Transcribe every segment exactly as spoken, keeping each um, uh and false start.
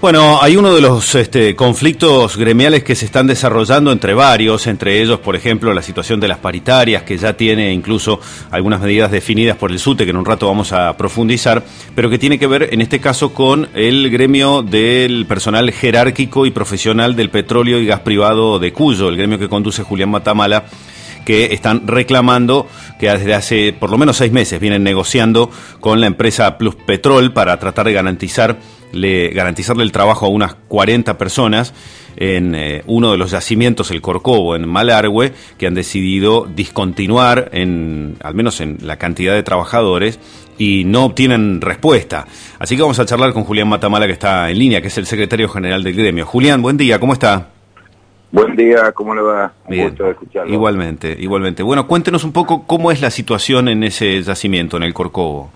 Bueno, hay uno de los este, conflictos gremiales que se están desarrollando entre varios, entre ellos, por ejemplo, la situación de las paritarias, que ya tiene incluso algunas medidas definidas por el SUTE, que en un rato vamos a profundizar, pero que tiene que ver, en este caso, con el gremio del personal jerárquico y profesional del petróleo y gas privado de Cuyo, el gremio que conduce Julián Matamala, que están reclamando que desde hace por lo menos seis meses vienen negociando con la empresa Pluspetrol para tratar de garantizar Le, garantizarle el trabajo a unas cuarenta personas en eh, uno de los yacimientos, el Corcovo, en Malargüe, que han decidido discontinuar, en, al menos en la cantidad de trabajadores, y no obtienen respuesta. Así que vamos a charlar con Julián Matamala, que está en línea, que es el secretario general del gremio. Julián, buen día, ¿cómo está? Buen día, ¿cómo le va? Un Bien, gusto de escucharlo. Igualmente, igualmente. Bueno, cuéntenos un poco cómo es la situación en ese yacimiento, en el Corcovo.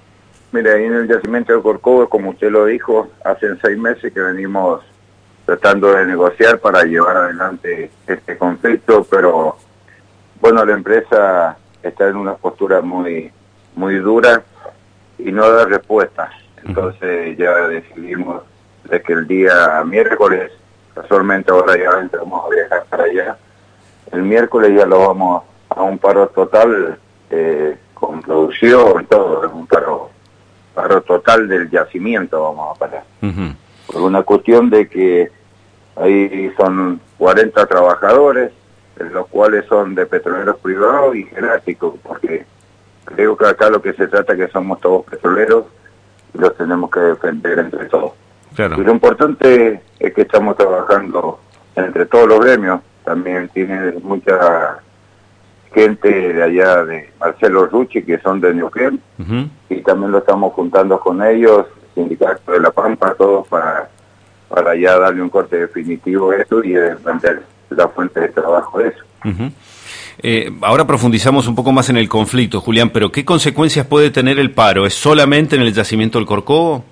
Mira, ahí en el yacimiento de Corcovo, como usted lo dijo, hace seis meses que venimos tratando de negociar para llevar adelante este conflicto, pero bueno, la empresa está en una postura muy muy dura y no da respuesta. Entonces ya decidimos de que el día miércoles, casualmente ahora ya vamos a viajar para allá, el miércoles ya lo vamos a un paro total, eh, con producción y todo, un paro paro total del yacimiento vamos a parar. Uh-huh. Por una cuestión de que ahí son cuarenta trabajadores, los cuales son de petroleros privados y jerárquicos, porque creo que acá lo que se trata es que somos todos petroleros y los tenemos que defender entre todos. Claro. Y lo importante es que estamos trabajando entre todos los gremios, también tiene mucha gente de allá de Marcelo Rucci, que son de Neuquén, uh-huh. y también lo estamos juntando con ellos, Sindicato de La Pampa, todos para, para ya darle un corte definitivo a esto y defender la fuente de trabajo de eso. Uh-huh. Eh, ahora profundizamos un poco más en el conflicto, Julián, pero ¿qué consecuencias puede tener el paro? ¿Es solamente en el yacimiento del Corcovo?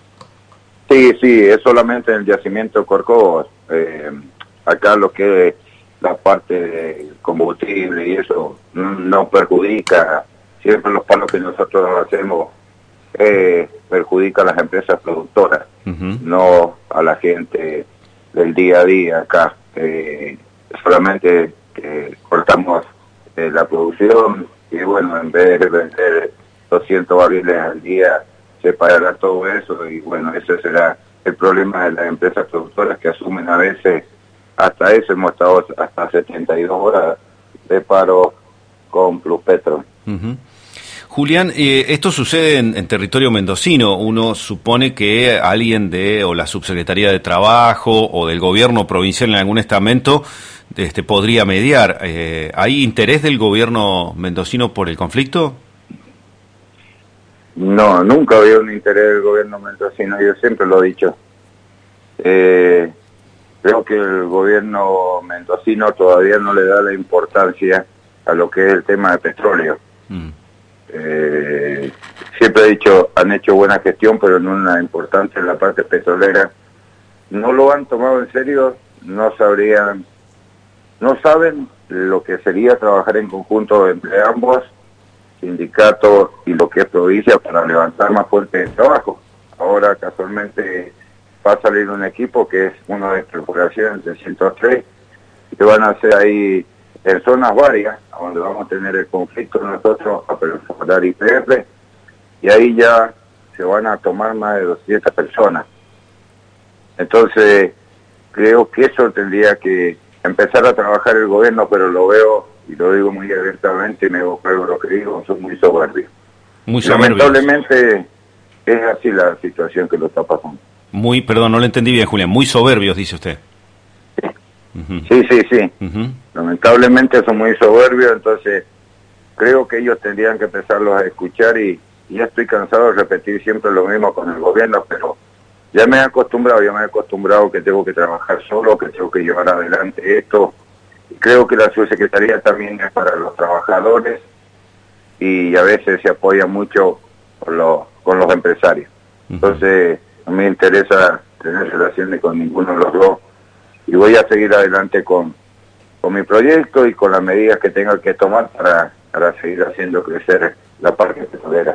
Sí, sí, es solamente en el yacimiento del Corcovo. Eh, acá lo que la parte de combustible y eso no perjudica, siempre los paros que nosotros hacemos eh, perjudica a las empresas productoras, uh-huh. no a la gente del día a día acá. Eh, solamente eh, cortamos eh, la producción y bueno, en vez de vender doscientos barriles al día, se pagará todo eso y bueno, ese será el problema de las empresas productoras que asumen a veces. Hasta eso hemos estado hasta setenta y dos horas de paro con Pluspetrol. Uh-huh. Julián, eh, esto sucede en, en territorio mendocino. Uno supone que alguien de o la Subsecretaría de Trabajo o del gobierno provincial en algún estamento este, podría mediar. Eh, ¿Hay interés del gobierno mendocino por el conflicto? No, nunca había un interés del gobierno mendocino, yo siempre lo he dicho. Eh... Creo que el gobierno mendocino todavía no le da la importancia a lo que es el tema de petróleo. Mm. Eh, siempre he dicho, han hecho buena gestión, pero no una importancia en la parte petrolera. No lo han tomado en serio, no sabrían, no saben lo que sería trabajar en conjunto entre ambos, sindicatos y lo que es provincia, para levantar más fuerte el trabajo. Ahora casualmente va a salir un equipo que es uno de perforación trescientos tres, que van a hacer ahí en zonas varias, donde vamos a tener el conflicto nosotros a perforar I P F, y ahí ya se van a tomar más de doscientas personas. Entonces, creo que eso tendría que empezar a trabajar el gobierno, pero lo veo, y lo digo muy abiertamente, y me hago cargo de lo que digo, son muy soberbios. Muy soberbios. Lamentablemente, es así la situación que lo está pasando. Muy, perdón, no lo entendí bien, Julián. Muy soberbios, dice usted. Sí, uh-huh. sí, sí. sí. Uh-huh. Lamentablemente son muy soberbios, entonces creo que ellos tendrían que empezarlos a escuchar y, y ya estoy cansado de repetir siempre lo mismo con el gobierno, pero ya me he acostumbrado, ya me he acostumbrado que tengo que trabajar solo, que tengo que llevar adelante esto. Y creo que la subsecretaría también es para los trabajadores y a veces se apoya mucho con los, con los empresarios. Uh-huh. Entonces, no me interesa tener relaciones con ninguno de los dos y voy a seguir adelante con, con mi proyecto y con las medidas que tenga que tomar para, para seguir haciendo crecer la parte petrolera.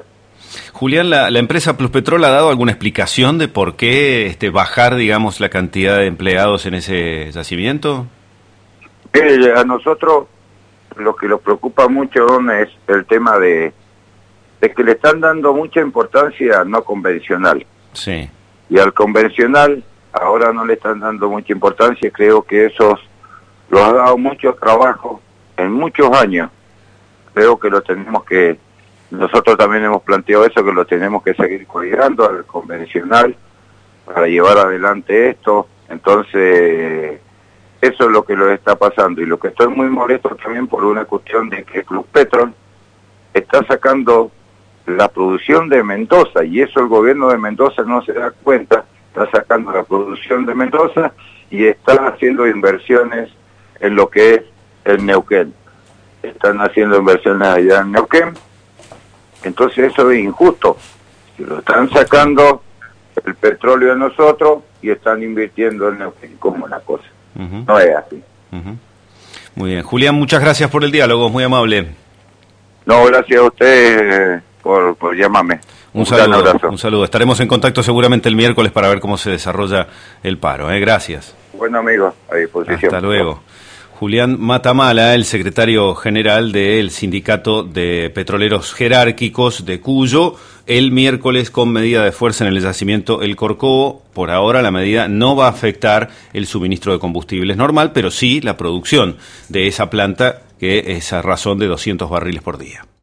Julián, ¿la, la empresa Pluspetrol ha dado alguna explicación de por qué este, bajar, digamos, la cantidad de empleados en ese yacimiento? Eh, a nosotros lo que nos preocupa mucho es el tema de, de que le están dando mucha importancia al no convencional. Sí. Y al convencional ahora no le están dando mucha importancia. Creo que eso los ha dado mucho trabajo en muchos años. Creo que lo tenemos que, nosotros también hemos planteado eso, que lo tenemos que seguir cuidando al convencional para llevar adelante esto. Entonces, eso es lo que lo está pasando. Y lo que estoy muy molesto también por una cuestión de que Pluspetrol está sacando la producción de Mendoza, y eso el gobierno de Mendoza no se da cuenta. Está sacando la producción de Mendoza y está haciendo inversiones en lo que es el Neuquén. Están haciendo inversiones allá en Neuquén, entonces eso es injusto. Si lo están sacando el petróleo de nosotros y están invirtiendo en Neuquén, ¿cómo la cosa? Uh-huh. No es así. Uh-huh. Muy bien. Julián, muchas gracias por el diálogo, muy amable. No, gracias a usted eh, por, por llamarme. Un, un saludo, un saludo. Estaremos en contacto seguramente el miércoles para ver cómo se desarrolla el paro. ¿eh? Gracias. Bueno, amigo, a disposición. Hasta luego. Julián Matamala, el secretario general del Sindicato de Petroleros Jerárquicos de Cuyo, el miércoles con medida de fuerza en el yacimiento El Corcovado. Por ahora la medida no va a afectar el suministro de combustibles normal, pero sí la producción de esa planta, que es a razón de doscientos barriles por día.